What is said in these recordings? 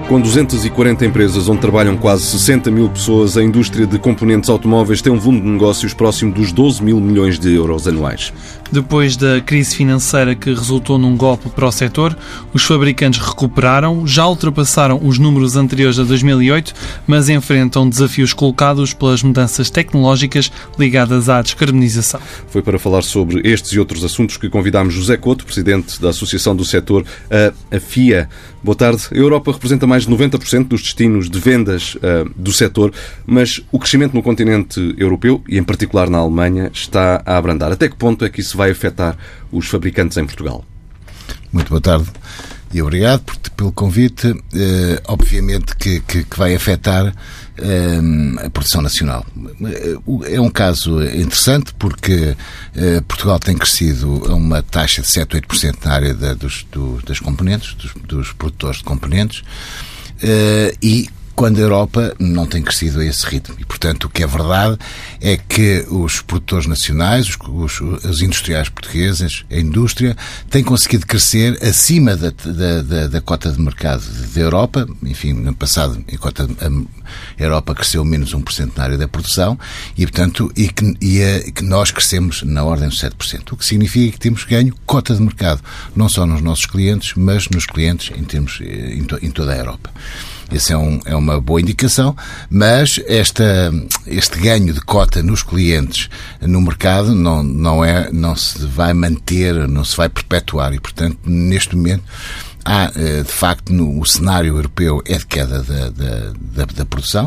Com 240 empresas onde trabalham quase 60 mil pessoas, a indústria de componentes automóveis tem um volume de negócios próximo dos 12 mil milhões de euros anuais. Depois da crise financeira que resultou num golpe para o setor, os fabricantes recuperaram, já ultrapassaram os números anteriores a 2008, mas enfrentam desafios colocados pelas mudanças tecnológicas ligadas à descarbonização. Foi para falar sobre estes e outros assuntos que convidámos José Couto, presidente da Associação do Setor, a FIA. Boa tarde. A Europa representa mais de 90% dos destinos de vendas do setor, mas o crescimento no continente europeu, e em particular na Alemanha, está a abrandar. Até que ponto é que isso vai afetar os fabricantes em Portugal? Muito boa tarde e obrigado pelo convite. Obviamente que vai afetar a produção nacional. É um caso interessante porque Portugal tem crescido a uma taxa de 7 ou 8% na área das componentes, dos produtores de componentes, e quando a Europa não tem crescido a esse ritmo. E, portanto, o que é verdade é que os produtores nacionais, os industriais portugueses, a indústria, têm conseguido crescer acima da cota de mercado da Europa. Enfim, no passado, a Europa cresceu menos 1% na área da produção e, portanto, que nós crescemos na ordem de 7%. O que significa que temos ganho cota de mercado, não só nos nossos clientes, mas nos clientes em toda a Europa. Essa é uma boa indicação, mas este ganho de cota nos clientes no mercado não se vai manter, não se vai perpetuar e, portanto, neste momento há, de facto, o cenário europeu é de queda da produção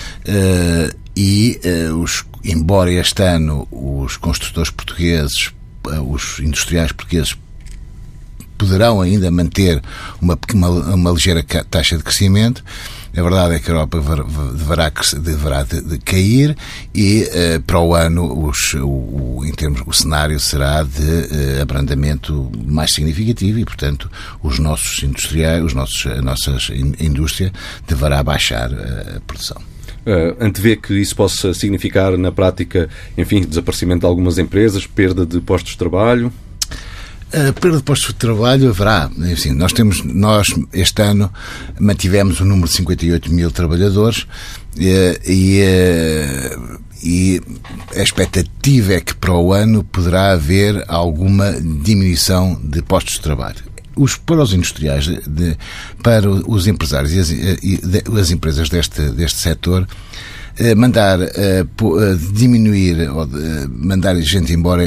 embora este ano os construtores portugueses, os industriais portugueses poderão ainda manter uma ligeira taxa de crescimento. A verdade é que a Europa deverá cair e para o ano o cenário será de abrandamento mais significativo e, portanto, os nossos industriais, a nossa indústria deverá baixar a produção. Antevê que isso possa significar na prática, enfim, desaparecimento de algumas empresas, perda de postos de trabalho? A perda de postos de trabalho haverá. Assim, nós este ano mantivemos um número de 58 mil trabalhadores e a expectativa é que para o ano poderá haver alguma diminuição de postos de trabalho. Para os industriais, para os empresários e as empresas deste setor, mandar diminuir ou mandar gente embora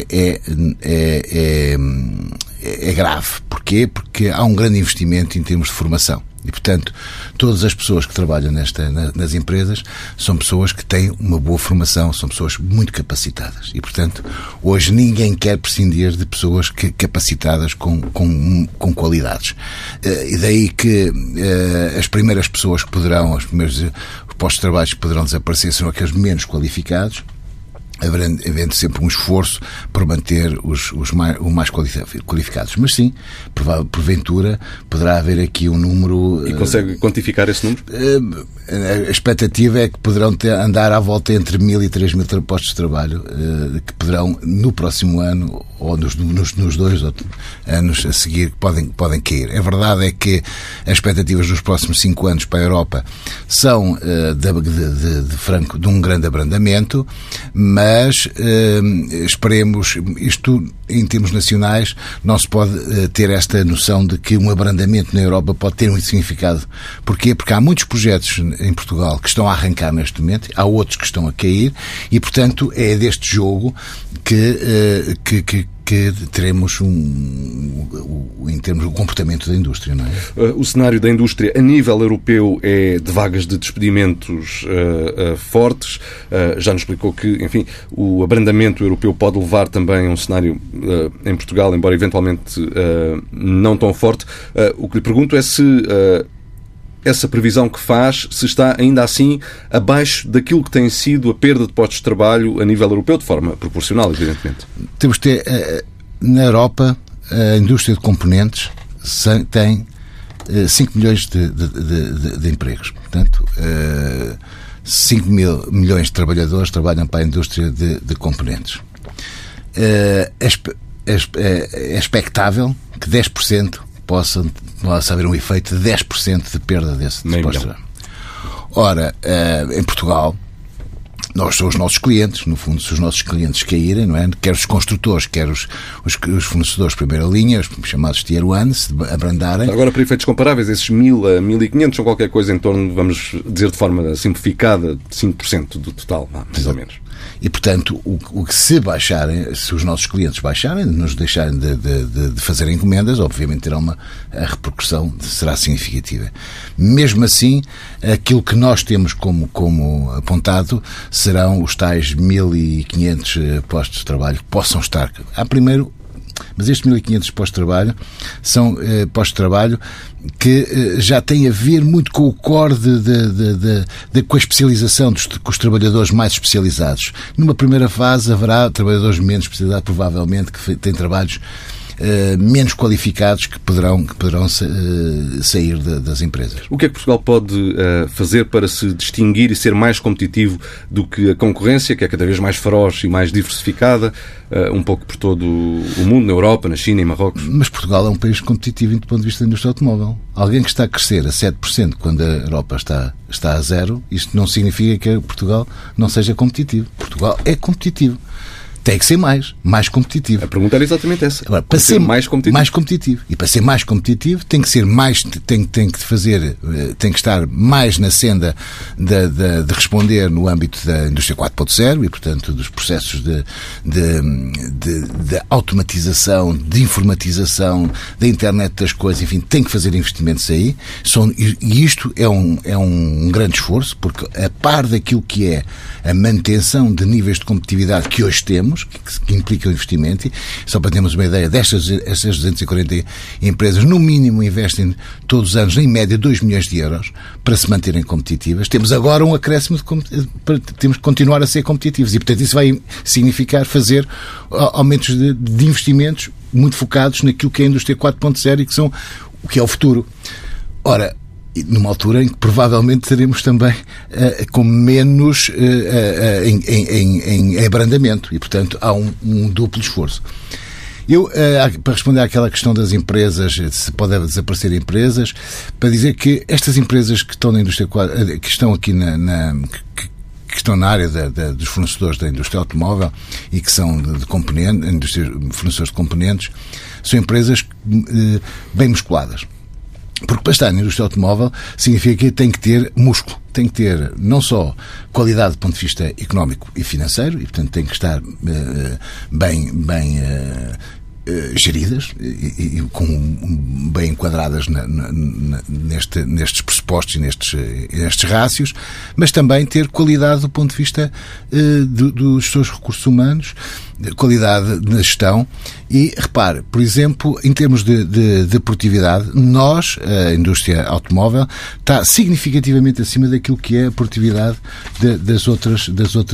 é grave. Porquê? Porque há um grande investimento em termos de formação. E, portanto, todas as pessoas que trabalham nas empresas são pessoas que têm uma boa formação, são pessoas muito capacitadas. E, portanto, hoje ninguém quer prescindir de pessoas capacitadas com qualidades. E daí que as primeiras pessoas que os primeiros postos de trabalho que poderão desaparecer serão aqueles menos qualificados, havendo sempre um esforço por manter os mais qualificados. Mas sim, porventura, poderá haver aqui um número... E consegue quantificar esse número? A expectativa é que poderão andar à volta entre 1.000 e 3.000 postos de trabalho que poderão, no próximo ano, ou nos 2 anos a seguir, podem cair. A verdade é que as expectativas dos próximos 5 anos para a Europa são de um grande abrandamento, mas esperemos, isto em termos nacionais, não se pode ter esta noção de que um abrandamento na Europa pode ter um significado. Porquê? Porque há muitos projetos em Portugal que estão a arrancar neste momento, há outros que estão a cair e, portanto, é deste jogo que teremos em termos do comportamento da indústria, não é? O cenário da indústria a nível europeu é de vagas de despedimentos fortes. Já nos explicou que, enfim, o abrandamento europeu pode levar também a um cenário em Portugal, embora eventualmente não tão forte. O que lhe pergunto é se essa previsão que faz, se está ainda assim abaixo daquilo que tem sido a perda de postos de trabalho a nível europeu, de forma proporcional, evidentemente. Temos que ter, na Europa, a indústria de componentes tem 5 milhões de empregos. Portanto, 5 milhões de trabalhadores trabalham para a indústria de componentes. É expectável que 10% possa haver um efeito de 10% de perda desse posto de trabalho. Ora, em Portugal, nós somos os nossos clientes, no fundo, se os nossos clientes caírem, não é? Quer os construtores, quer os fornecedores de primeira linha, os chamados Tier 1, se abrandarem. Agora, para efeitos comparáveis, esses 1.000 a 1.500 são qualquer coisa em torno, vamos dizer de forma simplificada, de 5% do total, mais ou menos. E, portanto, o que se baixarem, se os nossos clientes baixarem, nos deixarem de fazer encomendas, obviamente terá a repercussão será significativa. Mesmo assim, aquilo que nós temos como apontado serão os tais 1.500 postos de trabalho que possam estar. Mas estes 1.500 postos de trabalho são postos de trabalho que já têm a ver muito com o core com a especialização com os trabalhadores mais especializados. Numa primeira fase haverá trabalhadores menos especializados, provavelmente, que têm trabalhos menos qualificados que poderão sair das empresas. O que é que Portugal pode fazer para se distinguir e ser mais competitivo do que a concorrência, que é cada vez mais feroz e mais diversificada, um pouco por todo o mundo, na Europa, na China e Marrocos? Mas Portugal é um país competitivo do ponto de vista da indústria automóvel. Alguém que está a crescer a 7% quando a Europa está a 0%, isto não significa que Portugal não seja competitivo. Portugal é competitivo. Tem que ser mais competitivo. A pergunta era exatamente essa. Agora, para ser mais competitivo. E para ser mais competitivo tem que ser tem que estar mais na senda de responder no âmbito da indústria 4.0 e, portanto, dos processos de automatização, de informatização, da internet das coisas, enfim, tem que fazer investimentos aí. E isto é um grande esforço, porque a par daquilo que é a manutenção de níveis de competitividade que hoje temos, que implica o investimento. Só para termos uma ideia, estas 240 empresas, no mínimo, investem todos os anos, em média, 2 milhões de euros para se manterem competitivas. Temos agora um acréscimo temos que continuar a ser competitivos e, portanto, isso vai significar fazer aumentos de investimentos muito focados naquilo que é a indústria 4.0 e que são o que é o futuro. Ora, numa altura em que provavelmente teremos também com menos em abrandamento e, portanto, há um duplo esforço. Para responder àquela questão das empresas, se pode desaparecer empresas, para dizer que estas empresas que estão na indústria, que estão aqui que estão na área dos fornecedores da indústria automóvel e que são de componentes, fornecedores de componentes, são empresas bem musculadas. Porque para estar na indústria automóvel significa que tem que ter músculo, tem que ter não só qualidade do ponto de vista económico e financeiro, e portanto tem que estar bem geridas e bem enquadradas nestes pressupostos e nestes rácios, mas também ter qualidade do ponto de vista dos seus recursos humanos, qualidade na gestão. E repare, por exemplo, em termos de produtividade, a indústria automóvel, está significativamente acima daquilo que é a produtividade das outras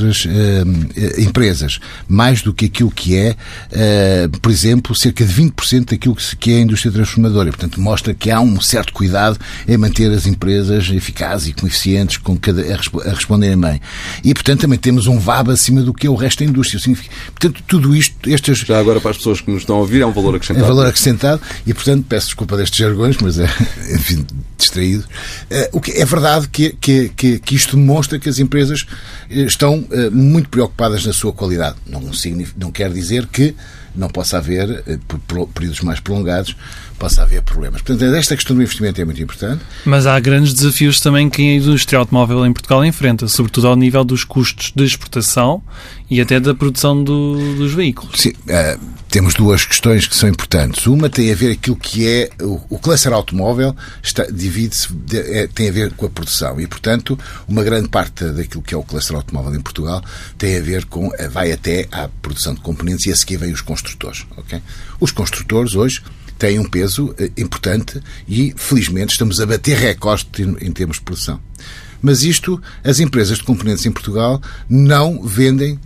empresas. Mais do que aquilo que é, por exemplo, cerca de 20% daquilo que é a indústria transformadora. Portanto, mostra que há um certo cuidado em manter as empresas eficazes e com eficientes, a responderem bem. E, portanto, também temos um VAB acima do que é o resto da indústria. Portanto, tudo isto... Já agora, para as pessoas que nos estão a ouvir, é um valor acrescentado. É valor acrescentado e, portanto, peço desculpa destes jargões, mas enfim, distraído. É verdade que isto demonstra que as empresas estão muito preocupadas na sua qualidade. Não quer dizer que não possa haver, por períodos mais prolongados, possa haver problemas. Portanto, esta questão do investimento é muito importante. Mas há grandes desafios também que a indústria automóvel em Portugal enfrenta, sobretudo ao nível dos custos de exportação e até da produção dos veículos. Sim, temos duas questões que são importantes. Uma tem a ver aquilo que é o cluster automóvel, tem a ver com a produção e, portanto, uma grande parte daquilo que é o cluster automóvel em Portugal tem a ver vai até à produção de componentes e a seguir vem os construtores. Okay? Os construtores hoje têm um peso importante e, felizmente, estamos a bater recordes em termos de produção. Mas as empresas de componentes em Portugal não vendem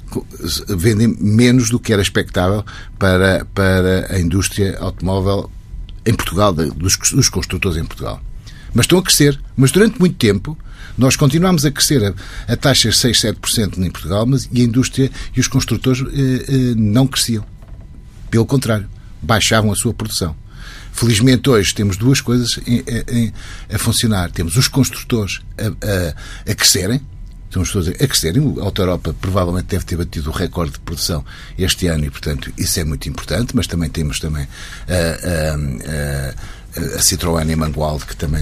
menos do que era expectável para a indústria automóvel em Portugal, dos construtores em Portugal. Mas estão a crescer. Mas durante muito tempo nós continuámos a crescer a taxas de 6-7% em Portugal, e a indústria e os construtores não cresciam. Pelo contrário, baixavam a sua produção. Felizmente hoje temos duas coisas a funcionar. Temos os construtores a crescerem. Estamos todos a crescerem. A Auto Europa provavelmente deve ter batido o recorde de produção este ano e, portanto, isso é muito importante, mas também temos a Citroën e a Mangualde, que também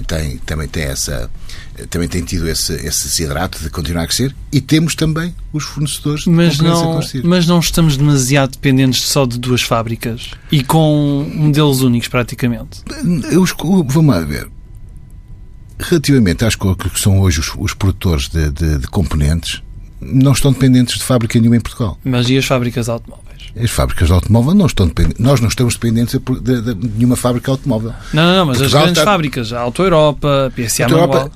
tem tido esse desidrato de continuar a crescer, e temos também os fornecedores de concorrência a crescer. Mas não estamos demasiado dependentes só de duas fábricas e com modelos únicos praticamente? Vamos lá ver. Relativamente às coisas que são hoje os produtores de componentes, não estão dependentes de fábrica nenhuma em Portugal. Mas e as fábricas de automóveis? As fábricas de automóvel não estão dependentes. Nós não estamos dependentes de nenhuma fábrica de automóvel. Não, mas Portugal, as grandes fábricas, a Auto Europa, a PSA Manual...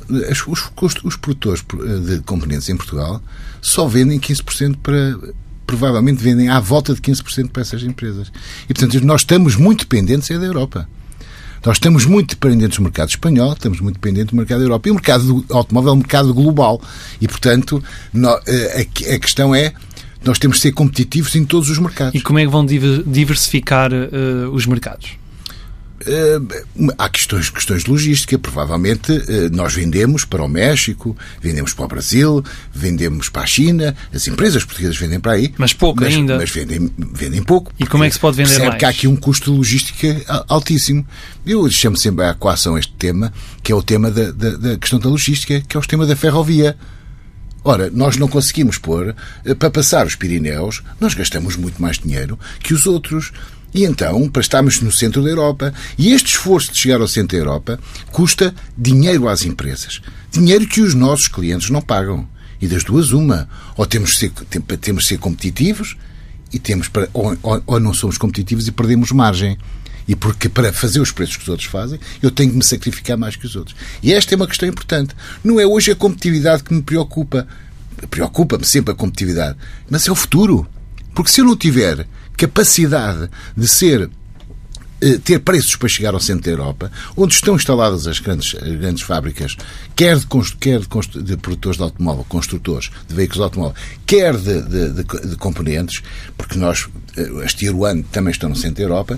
Os produtores de componentes em Portugal só vendem 15% provavelmente vendem à volta de 15% para essas empresas. E, portanto, nós estamos muito dependentes da Europa. Nós estamos muito dependentes do mercado espanhol, estamos muito dependentes do mercado da Europa. E o mercado do automóvel é um mercado global. E, portanto, a questão é, nós temos de ser competitivos em todos os mercados. E como é que vão diversificar os mercados? Há questões de logística. Provavelmente nós vendemos para o México, vendemos para o Brasil, vendemos para a China, as empresas portuguesas vendem para aí. Mas pouco ainda. Mas vendem pouco. E como é que se pode vender mais? Que há aqui um custo de logística altíssimo. Eu chamo sempre à equação este tema, que é o tema da questão da logística, que é o tema da ferrovia. Ora, nós não conseguimos pôr, para passar os Pirineus, nós gastamos muito mais dinheiro que os outros. E então, para estarmos no centro da Europa, e este esforço de chegar ao centro da Europa custa dinheiro às empresas. Dinheiro que os nossos clientes não pagam. E das duas, uma. Ou temos de ser competitivos, ou não somos competitivos e perdemos margem. E porque para fazer os preços que os outros fazem, eu tenho que me sacrificar mais que os outros. E esta é uma questão importante. Não é hoje a competitividade que me preocupa. Preocupa-me sempre a competitividade. Mas é o futuro. Porque se eu não tiver capacidade de ter preços para chegar ao centro da Europa, onde estão instaladas as grandes fábricas, quer de produtores de automóvel, construtores de veículos de automóvel, quer de componentes, porque as Tier 1 também estão no centro da Europa,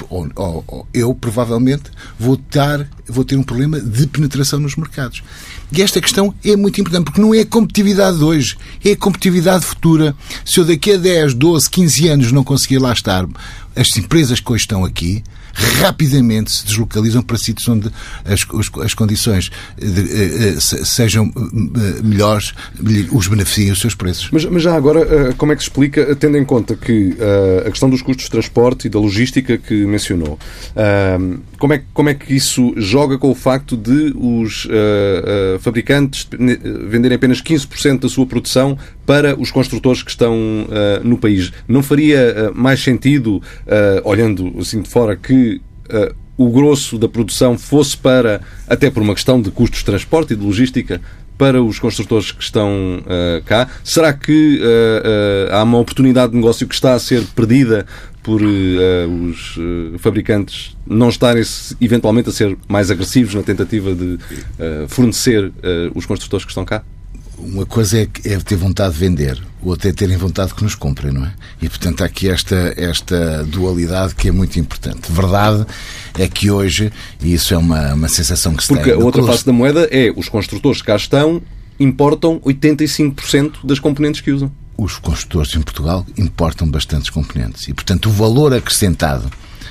eu provavelmente vou ter um problema de penetração nos mercados. E esta questão é muito importante, porque não é a competitividade de hoje, é a competitividade futura. Se eu daqui a 10, 12, 15 anos não conseguir lá estar, as empresas que hoje estão aqui rapidamente se deslocalizam para sítios onde as condições sejam melhores, os beneficiem os seus preços. Mas já agora, como é que se explica, tendo em conta a questão dos custos de transporte e da logística que mencionou, como é que isso joga com o facto de os fabricantes venderem apenas 15% da sua produção para os construtores que estão no país? Não faria mais sentido, olhando assim de fora, que o grosso da produção fosse até por uma questão de custos de transporte e de logística, para os construtores que estão cá? Será que há uma oportunidade de negócio que está a ser perdida por os fabricantes não estarem eventualmente a ser mais agressivos na tentativa de fornecer os construtores que estão cá? Uma coisa é ter vontade de vender, outra é terem vontade que nos comprem, não é? E, portanto, há aqui esta dualidade que é muito importante. Verdade é que hoje, e isso é uma sensação que se tem... Porque a outra face da moeda é os construtores que cá estão importam 85% das componentes que usam. Os construtores em Portugal importam bastantes componentes e, portanto, o valor acrescentado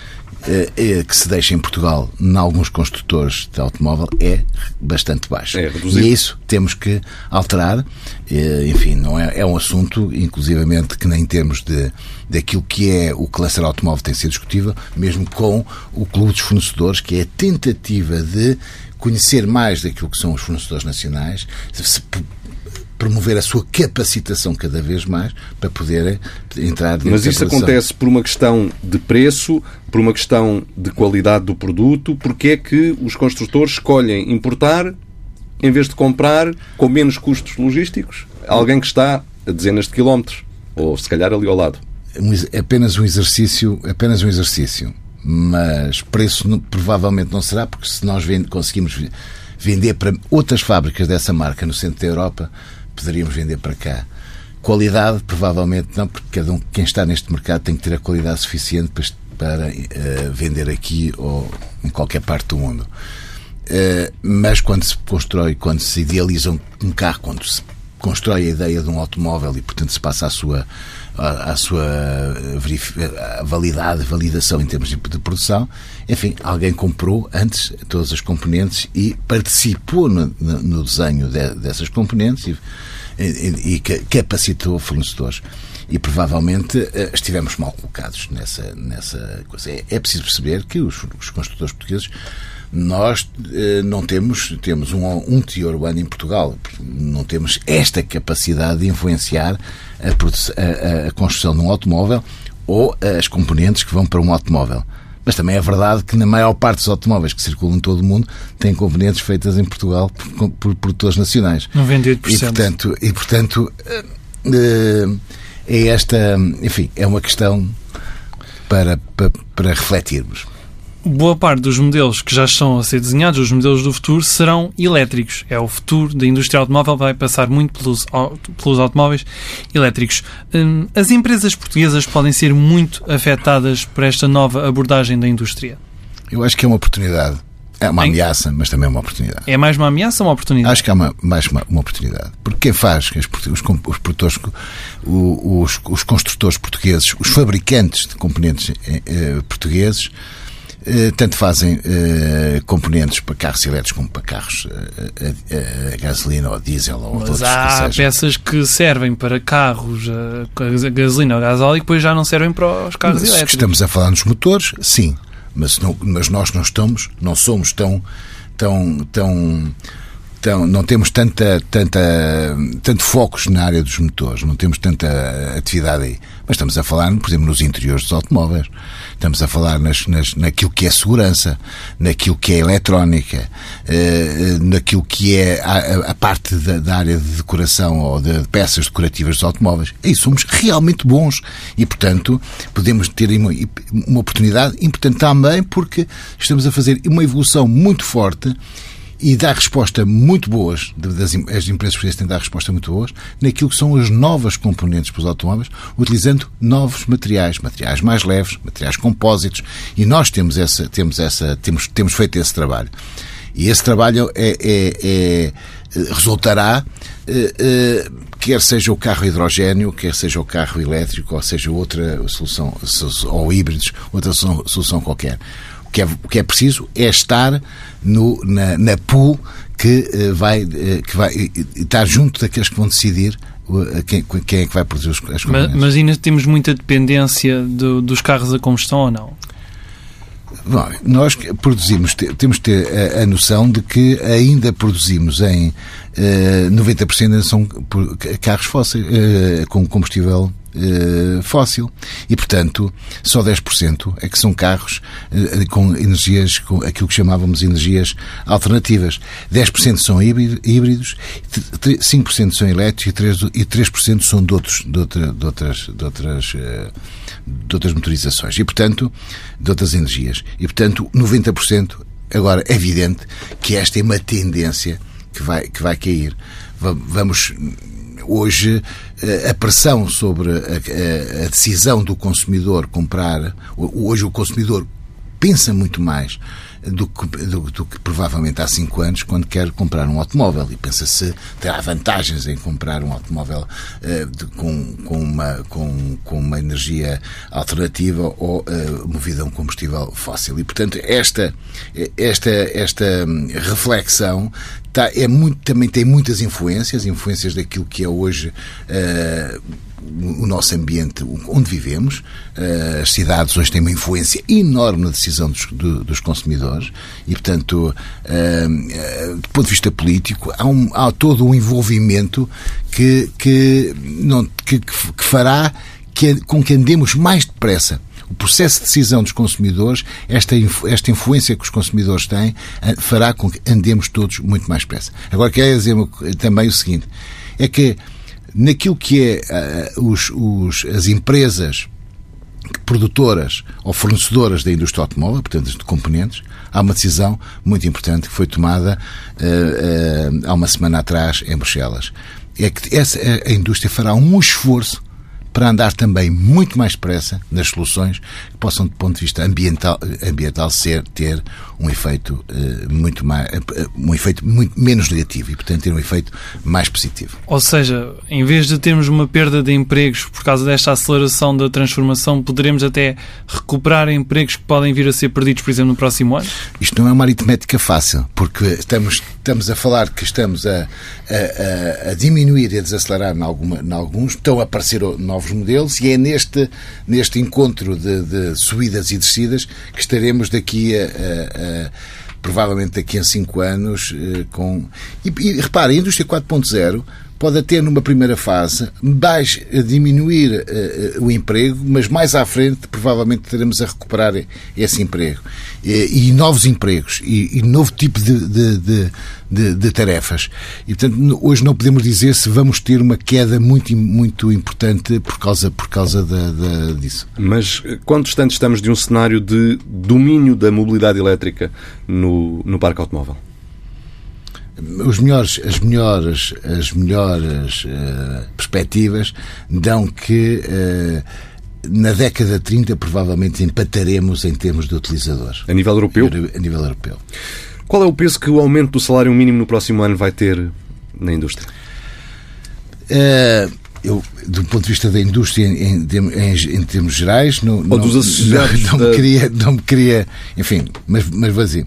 que se deixa em Portugal em alguns construtores de automóvel é bastante baixo. E isso temos que alterar. Enfim, não é um assunto, inclusivamente, que nem em termos daquilo que é o cluster automóvel tem sido discutível, mesmo com o Clube dos Fornecedores, que é a tentativa de conhecer mais daquilo que são os fornecedores nacionais, promover a sua capacitação cada vez mais para poder entrar dentro. Mas isso acontece por uma questão de preço, por uma questão de qualidade do produto. Porque é que os construtores escolhem importar em vez de comprar com menos custos logísticos alguém que está a dezenas de quilómetros, ou se calhar ali ao lado? É apenas um exercício, mas preço provavelmente não será, porque se nós conseguimos vender para outras fábricas dessa marca no centro da Europa, poderíamos vender para cá. Qualidade, provavelmente não, porque quem está neste mercado tem que ter a qualidade suficiente para vender aqui ou em qualquer parte do mundo. Mas quando se constrói, quando se idealiza um carro, quando se constrói a ideia de um automóvel e, portanto, se passa à sua validação em termos de produção, enfim, alguém comprou antes todas as componentes e participou no desenho dessas componentes e capacitou fornecedores. E provavelmente estivemos mal colocados nessa coisa. É preciso perceber que os construtores portugueses, nós não temos um tier one em Portugal, não temos esta capacidade de influenciar a construção de um automóvel ou as componentes que vão para um automóvel. Mas também é verdade que na maior parte dos automóveis que circulam em todo o mundo têm componentes feitas em Portugal por produtores nacionais. 98%. E portanto é esta, enfim, é uma questão para refletirmos. Boa parte dos modelos que já estão a ser desenhados, os modelos do futuro, serão elétricos. É o futuro da indústria automóvel, vai passar muito pelos automóveis elétricos. As empresas portuguesas podem ser muito afetadas por esta nova abordagem da indústria? Eu acho que é uma oportunidade. É uma ameaça, mas também é uma oportunidade. É mais uma ameaça ou uma oportunidade? Acho que é mais uma oportunidade. Porque quem faz, os produtores, os construtores portugueses, os fabricantes de componentes portugueses, tanto fazem componentes para carros elétricos como para carros a gasolina ou a diesel ou outros. Mas há peças que servem para carros a gasolina ou a gasóleo e depois já não servem para os carros elétricos. Estamos a falar nos motores, sim. Mas nós não somos tão não temos tanto focos na área dos motores, não temos tanta atividade aí. Mas estamos a falar, por exemplo, nos interiores dos automóveis, estamos a falar naquilo que é segurança, naquilo que é eletrónica, naquilo que é a parte da área de decoração ou de peças decorativas dos automóveis. Aí somos realmente bons e, portanto, podemos ter uma oportunidade importante também porque estamos a fazer uma evolução muito forte e dá resposta muito boas, as empresas portuguesas têm de dar resposta muito boas, naquilo que são as novas componentes para os automóveis, utilizando novos materiais mais leves, materiais compósitos, e nós temos feito esse trabalho. E esse trabalho resultará, quer seja o carro hidrogénio, quer seja o carro elétrico, ou seja outra solução, ou híbridos, outra solução qualquer. O que é preciso é estar na pool que vai estar junto daqueles que vão decidir quem é que vai produzir as componentes. Mas ainda temos muita dependência dos carros a combustão ou não? Bom, nós produzimos, temos de ter a noção de que ainda produzimos em 90% ainda são carros fósseis, com combustível fóssil e, portanto, só 10% é que são carros com energias, com aquilo que chamávamos de energias alternativas. 10% são híbridos, 5% são elétricos e 3% são de outras motorizações e, portanto, de outras energias. E, portanto, 90%, agora, é evidente que esta é uma tendência que vai cair. Vamos... Hoje, a pressão sobre a decisão do consumidor comprar... Hoje o consumidor pensa muito mais do que provavelmente há 5 anos quando quer comprar um automóvel e pensa se terá vantagens em comprar um automóvel com uma energia alternativa ou movido a um combustível fóssil. E, portanto, esta reflexão também tem muitas influências daquilo que é hoje o nosso ambiente onde vivemos. As cidades hoje têm uma influência enorme na decisão dos consumidores e, portanto, do ponto de vista político, há todo um envolvimento que fará com que andemos mais depressa. O processo de decisão dos consumidores, esta influência que os consumidores têm, fará com que andemos todos muito mais depressa. Agora, quero dizer também o seguinte, é que naquilo que é as empresas produtoras ou fornecedoras da indústria automóvel, portanto, de componentes, há uma decisão muito importante que foi tomada há uma semana atrás em Bruxelas. É que a indústria fará um esforço para andar também muito mais depressa nas soluções que possam, do ponto de vista ambiental ter um efeito muito menos negativo e, portanto, ter um efeito mais positivo. Ou seja, em vez de termos uma perda de empregos por causa desta aceleração da transformação, poderemos até recuperar empregos que podem vir a ser perdidos, por exemplo, no próximo ano? Isto não é uma aritmética fácil, porque estamos a falar que estamos a diminuir e a desacelerar em alguns, estão a aparecer novos modelos, e é neste encontro de subidas e descidas que estaremos provavelmente daqui a 5 anos com... E repare, a indústria 4.0 pode até numa primeira fase diminuir o emprego, mas mais à frente provavelmente teremos a recuperar esse emprego e novos empregos e novo tipo de tarefas. E, portanto, hoje não podemos dizer se vamos ter uma queda muito, muito importante por causa disso. Mas quão distante estamos de um cenário de domínio da mobilidade elétrica no parque automóvel? As melhores perspectivas dão que na década de 30 provavelmente empataremos em termos de utilizadores. A nível europeu? A nível europeu. Qual é o peso que o aumento do salário mínimo no próximo ano vai ter na indústria? Do ponto de vista da indústria em termos gerais, ou dos associados não me queria, enfim, mas vou dizer.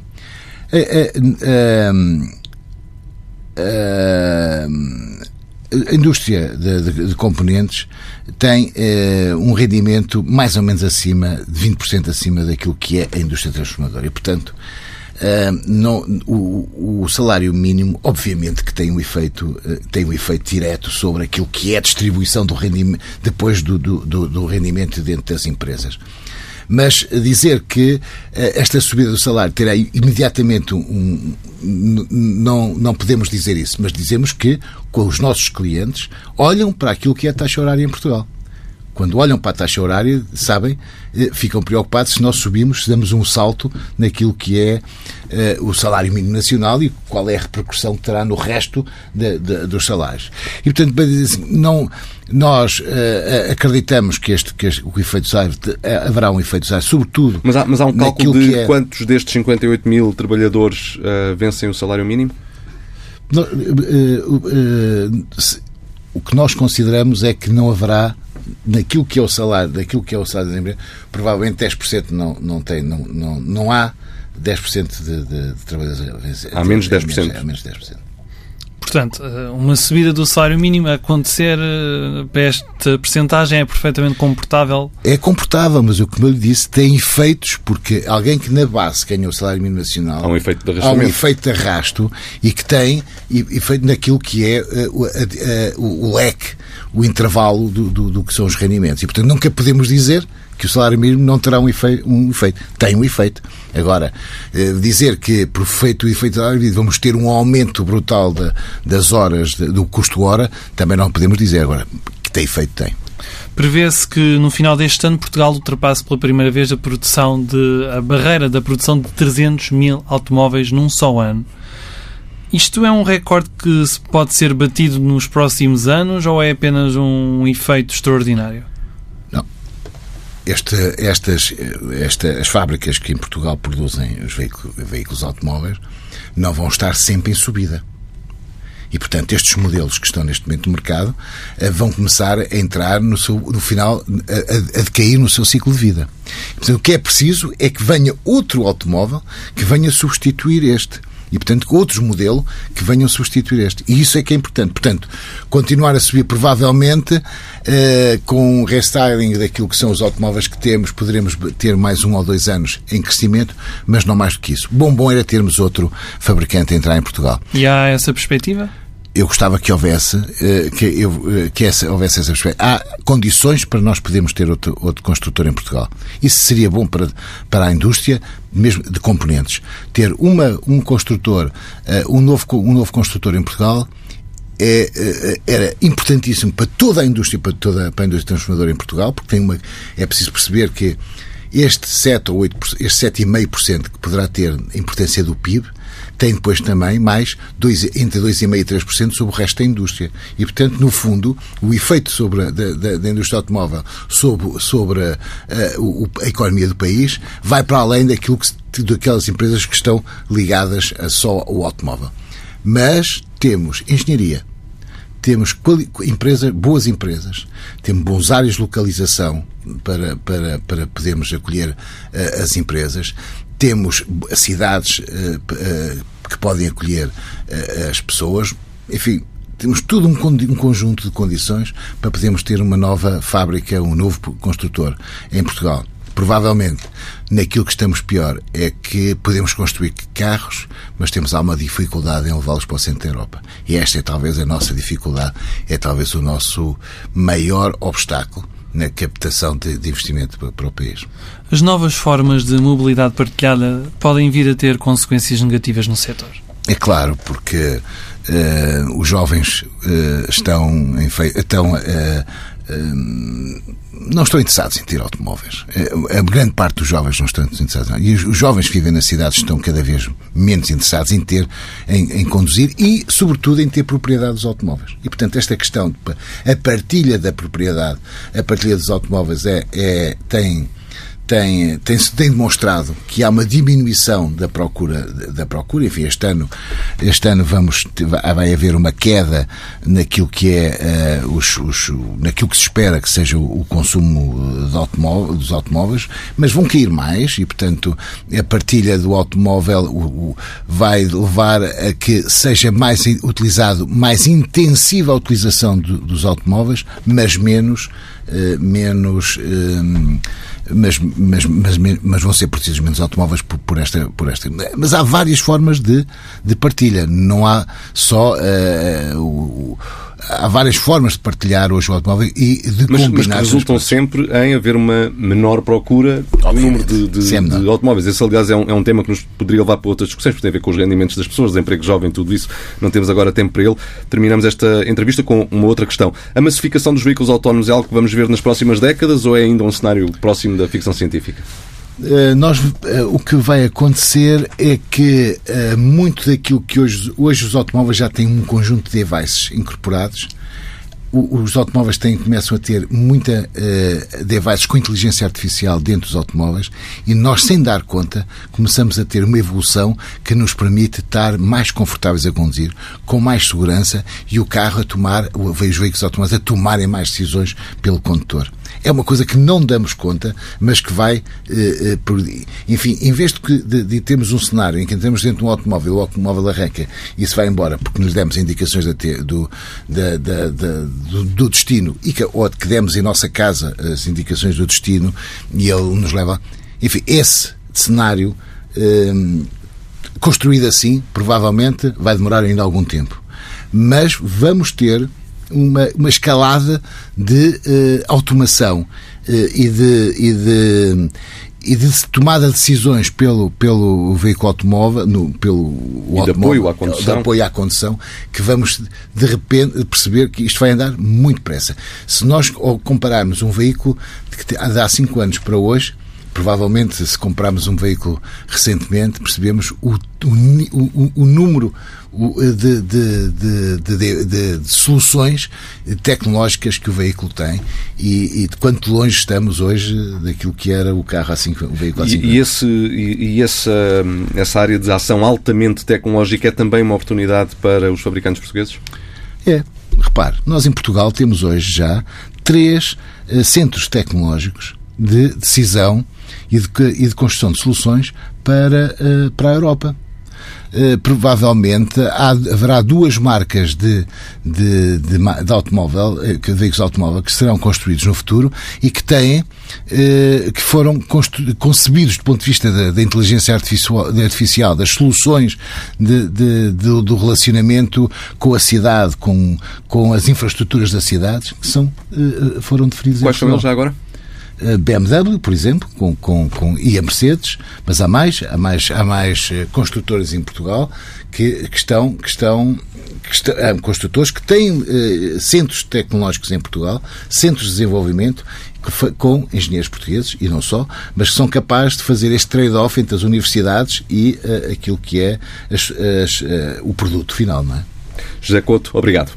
A indústria de componentes tem um rendimento mais ou menos acima de 20% acima daquilo que é a indústria transformadora e, portanto, o salário mínimo obviamente que tem um efeito direto sobre aquilo que é a distribuição do rendimento depois do rendimento dentro das empresas. Mas dizer que esta subida do salário terá imediatamente não podemos dizer isso, mas dizemos que com os nossos clientes olham para aquilo que é a taxa horária em Portugal. Quando olham para a taxa horária, sabem, ficam preocupados se nós subimos, se damos um salto naquilo que é o salário mínimo nacional e qual é a repercussão que terá no resto dos salários. E, portanto, nós acreditamos que o efeito SAIR haverá um efeito SAIR, sobretudo... Mas há um cálculo de quantos destes 58 mil trabalhadores vencem o salário mínimo? O que nós consideramos é que não haverá, naquilo que é o salário, das empresas, provavelmente 10% não há 10% de trabalhadores. Há menos de 10%. Há menos de 10%. Portanto, uma subida do salário mínimo a acontecer para esta percentagem é perfeitamente comportável? É comportável, mas o que eu lhe disse tem efeitos, porque alguém que na base ganha o salário mínimo nacional há um efeito de arrasto e que tem efeito naquilo que é o leque, o intervalo do que são os rendimentos. E, portanto, nunca podemos dizer que o salário mínimo não terá um efeito. Tem um efeito. Agora, dizer que por efeito vamos ter um aumento brutal das horas, do custo-hora, também não podemos dizer. Agora, que tem efeito, tem. Prevê-se que no final deste ano Portugal ultrapasse pela primeira vez a barreira da produção de 300 mil automóveis num só ano. Isto é um recorde que pode ser batido nos próximos anos ou é apenas um efeito extraordinário? Não. As fábricas que em Portugal produzem os veículos automóveis não vão estar sempre em subida. E, portanto, estes modelos que estão neste momento no mercado vão começar a entrar no final, a decair no seu ciclo de vida. Portanto, o que é preciso é que venha outro automóvel que venha substituir este. E, portanto, outros modelos que venham substituir este. E isso é que é importante. Portanto, continuar a subir provavelmente com o restyling daquilo que são os automóveis que temos, poderemos ter mais 1 ou 2 anos em crescimento, mas não mais do que isso. Bom era termos outro fabricante a entrar em Portugal. E há essa perspectiva? Eu gostava que houvesse essa perspectiva. Há condições para nós podermos ter outro construtor em Portugal. Isso seria bom para a indústria, mesmo de componentes. Ter um construtor, um novo construtor em Portugal era importantíssimo para toda a indústria, para a indústria transformadora em Portugal, porque é preciso perceber que este 7,5% que poderá ter a importância do PIB, tem depois também mais entre 2,5% e 3% sobre o resto da indústria. E, portanto, no fundo, o efeito da indústria automóvel sobre a economia do país vai para além daquelas empresas que estão ligadas só ao automóvel. Mas temos engenharia, temos boas empresas, temos bons áreas de localização para podermos acolher as empresas, temos cidades que podem acolher as pessoas, enfim, temos todo um conjunto de condições para podermos ter uma nova fábrica, um novo construtor em Portugal. Provavelmente, naquilo que estamos pior é que podemos construir carros, mas temos alguma dificuldade em levá-los para o centro da Europa. E esta é talvez a nossa dificuldade, é talvez o nosso maior obstáculo na captação de investimento para o país. As novas formas de mobilidade partilhada podem vir a ter consequências negativas no setor? É claro, porque os jovens não estão interessados em ter automóveis. A grande parte dos jovens não estão interessados. E os jovens que vivem nas cidades estão cada vez menos interessados em conduzir e, sobretudo, em ter propriedade dos automóveis. E, portanto, esta questão de a partilha da propriedade, a partilha dos automóveis tem demonstrado que há uma diminuição da procura. Enfim, este ano vai haver uma queda naquilo que é naquilo que se espera que seja o consumo dos automóveis, mas vão cair mais e, portanto, a partilha do automóvel vai levar a que seja mais utilizado, mais intensiva a utilização dos automóveis, mas mas vão ser precisos menos automóveis por esta. Mas há várias formas de partilha. Não há só há várias formas de partilhar hoje o automóvel e de combinar. Mas que resultam sempre em haver uma menor procura do número de automóveis. Esse, aliás, é um tema que nos poderia levar para outras discussões, porque tem a ver com os rendimentos das pessoas, desemprego jovem, tudo isso. Não temos agora tempo para ele. Terminamos esta entrevista com uma outra questão. A massificação dos veículos autónomos é algo que vamos ver nas próximas décadas ou é ainda um cenário próximo da ficção científica? O que vai acontecer é que muito daquilo que hoje os automóveis já têm um conjunto de devices incorporados. Os automóveis começam a ter muita devices com inteligência artificial dentro dos automóveis e nós, sem dar conta, começamos a ter uma evolução que nos permite estar mais confortáveis a conduzir, com mais segurança e os veículos automóveis a tomarem mais decisões pelo condutor. É uma coisa que não damos conta, mas que vai... enfim, em vez de termos um cenário em que entramos dentro de um automóvel, o automóvel arranca e se vai embora porque nos demos indicações do destino ou que demos em nossa casa as indicações do destino e ele nos leva... Enfim, esse cenário construído assim, provavelmente vai demorar ainda algum tempo. Mas vamos ter uma escalada de automação e de tomada de decisões pelo veículo automóvel, de apoio à condução, que vamos de repente perceber que isto vai andar muito depressa. Se nós compararmos um veículo de há 5 anos para hoje, provavelmente, se comprarmos um veículo recentemente, percebemos o número de soluções tecnológicas que o veículo tem e de quanto longe estamos hoje daquilo que era o veículo há 5 anos. E essa área de ação altamente tecnológica é também uma oportunidade para os fabricantes portugueses? É. Repare, nós em Portugal temos hoje já 3 centros tecnológicos de decisão e de construção de soluções para a Europa. Provavelmente haverá 2 marcas de automóvel, de veículos automóvel que serão construídos no futuro e que foram concebidos do ponto de vista da inteligência artificial, das soluções do relacionamento com a cidade, com as infraestruturas das cidades, que foram definidos. Quais são eles já agora? BMW, por exemplo, e a Mercedes, mas há mais construtores em Portugal que estão construtores que têm centros tecnológicos em Portugal, centros de desenvolvimento, com engenheiros portugueses, e não só, mas que são capazes de fazer este trade-off entre as universidades e aquilo que é o produto final, não é? José Couto, obrigado.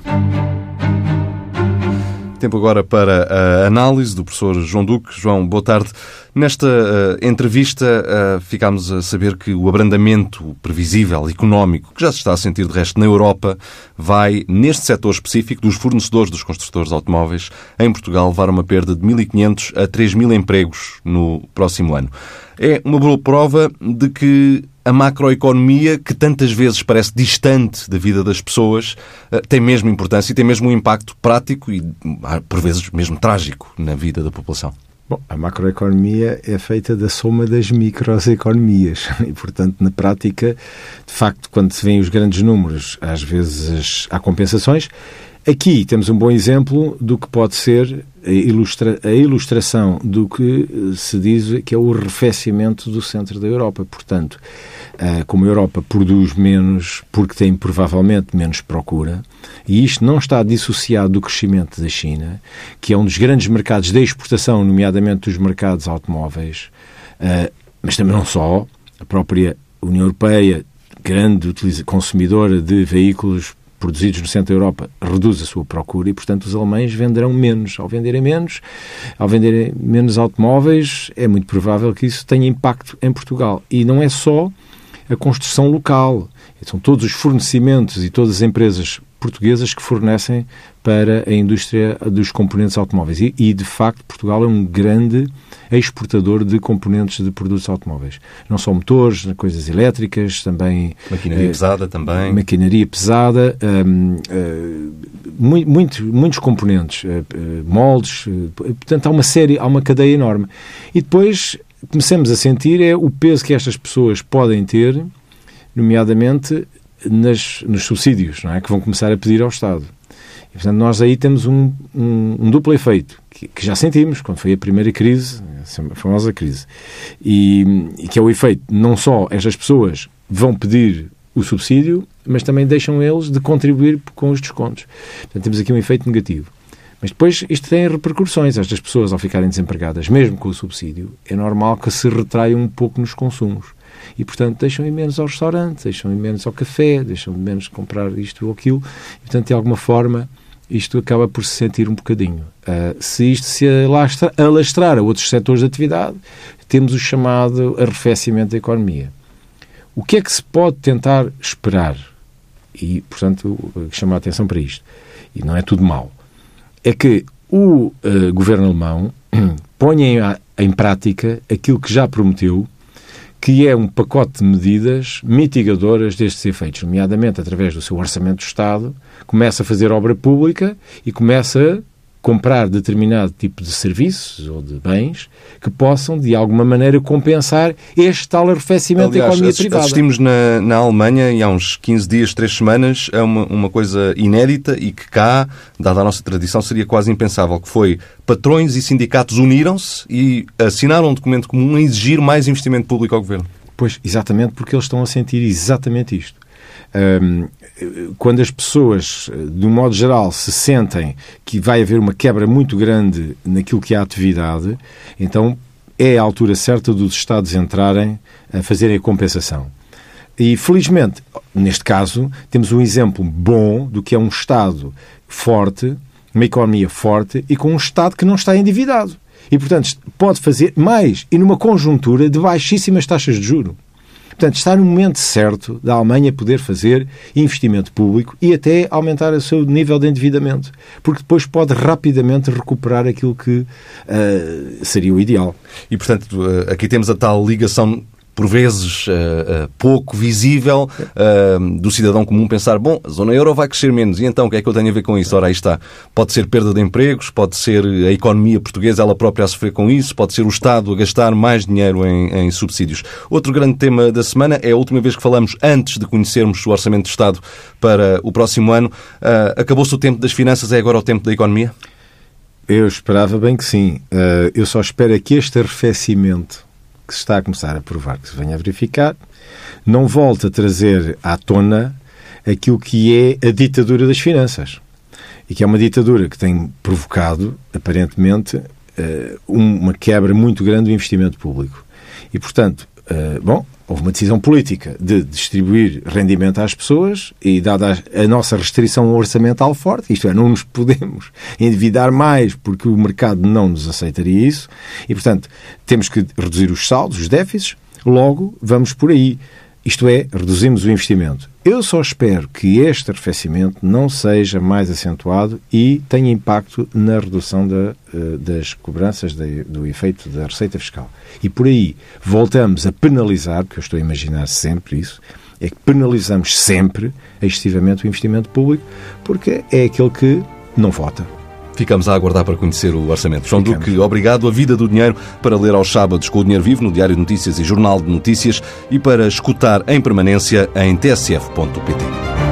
Tempo agora para a análise do professor João Duque. João, boa tarde. Nesta entrevista ficámos a saber que o abrandamento previsível económico, que já se está a sentir de resto na Europa, vai, neste setor específico dos fornecedores dos construtores de automóveis, em Portugal, levar uma perda de 1.500 a 3.000 empregos no próximo ano. É uma boa prova de que a macroeconomia, que tantas vezes parece distante da vida das pessoas, tem mesmo importância e tem mesmo um impacto prático e, por vezes, mesmo trágico na vida da população. Bom, a macroeconomia é feita da soma das microeconomias e, portanto, na prática, de facto, quando se vêem os grandes números, às vezes há compensações. Aqui temos um bom exemplo do que pode ser a ilustração do que se diz que é o arrefecimento do centro da Europa. Portanto, como a Europa produz menos porque tem provavelmente menos procura, e isto não está dissociado do crescimento da China, que é um dos grandes mercados de exportação, nomeadamente dos mercados automóveis, mas também não só, a própria União Europeia, grande consumidora de veículos produzidos no centro da Europa, reduz a sua procura e, portanto, os alemães venderão menos. Ao venderem menos automóveis, é muito provável que isso tenha impacto em Portugal. E não é só a construção local. São todos os fornecimentos e todas as empresas portuguesas que fornecem para a indústria dos componentes automóveis. E, de facto, Portugal é um grande exportador de componentes de produtos automóveis. Não só motores, coisas elétricas, também... Maquinaria pesada também. Maquinaria pesada, muitos componentes, moldes, portanto há uma cadeia enorme. E depois começamos a sentir o peso que estas pessoas podem ter, nomeadamente nos subsídios, não é? Que vão começar a pedir ao Estado. E, portanto, nós aí temos um duplo efeito, que já sentimos quando foi a primeira crise, a famosa crise, e que é o efeito, não só estas pessoas vão pedir o subsídio, mas também deixam eles de contribuir com os descontos. Portanto, temos aqui um efeito negativo. Mas depois isto tem repercussões. Estas pessoas, ao ficarem desempregadas, mesmo com o subsídio, é normal que se retraiam um pouco nos consumos. E, portanto, deixam ir menos ao restaurante, deixam ir menos ao café, deixam ir menos comprar isto ou aquilo. E, portanto, de alguma forma, isto acaba por se sentir um bocadinho. Se isto se alastrar a outros setores de atividade, temos o chamado arrefecimento da economia. O que é que se pode tentar esperar? E, portanto, chamar a atenção para isto. E não é tudo mau. É que o governo alemão ponha em prática aquilo que já prometeu, que é um pacote de medidas mitigadoras destes efeitos, nomeadamente através do seu orçamento do Estado, começa a fazer obra pública e começa a comprar determinado tipo de serviços ou de bens que possam, de alguma maneira, compensar este tal arrefecimento da economia privada. Assistimos na Alemanha, e há uns 15 dias, 3 semanas, a uma coisa inédita e que cá, dada a nossa tradição, seria quase impensável, que foi patrões e sindicatos uniram-se e assinaram um documento comum a exigir mais investimento público ao governo. Pois, exatamente, porque eles estão a sentir exatamente isto. Quando as pessoas, de um modo geral, se sentem que vai haver uma quebra muito grande naquilo que é a atividade, então é a altura certa dos Estados entrarem a fazerem a compensação. E, felizmente, neste caso, temos um exemplo bom do que é um Estado forte, uma economia forte e com um Estado que não está endividado. E, portanto, pode fazer mais e numa conjuntura de baixíssimas taxas de juros. Portanto, está no momento certo da Alemanha poder fazer investimento público e até aumentar o seu nível de endividamento, porque depois pode rapidamente recuperar aquilo que seria o ideal. E, portanto, aqui temos a tal ligação, por vezes pouco visível, do cidadão comum pensar, bom, a zona euro vai crescer menos, e então o que é que eu tenho a ver com isso? Ora, aí está. Pode ser perda de empregos, pode ser a economia portuguesa ela própria a sofrer com isso, pode ser o Estado a gastar mais dinheiro em subsídios. Outro grande tema da semana é a última vez que falamos antes de conhecermos o Orçamento de Estado para o próximo ano. Acabou-se o tempo das finanças, é agora o tempo da economia? Eu esperava bem que sim. Eu só espero que este arrefecimento que se está a começar a provar, que se venha a verificar, não volta a trazer à tona aquilo que é a ditadura das finanças. E que é uma ditadura que tem provocado, aparentemente, uma quebra muito grande do investimento público. E, portanto, houve uma decisão política de distribuir rendimento às pessoas e, dada a nossa restrição orçamental forte, isto é, não nos podemos endividar mais porque o mercado não nos aceitaria isso e, portanto, temos que reduzir os saldos, os déficits, logo vamos por aí. Isto é, reduzimos o investimento. Eu só espero que este arrefecimento não seja mais acentuado e tenha impacto na redução das cobranças do efeito da receita fiscal. E por aí voltamos a penalizar, porque eu estou a imaginar sempre isso, é que penalizamos sempre excessivamente o investimento público, porque é aquele que não vota. Ficamos a aguardar para conhecer o orçamento. João Duque, obrigado. A Vida do Dinheiro para ler aos sábados com o Dinheiro Vivo no Diário de Notícias e Jornal de Notícias e para escutar em permanência em tsf.pt.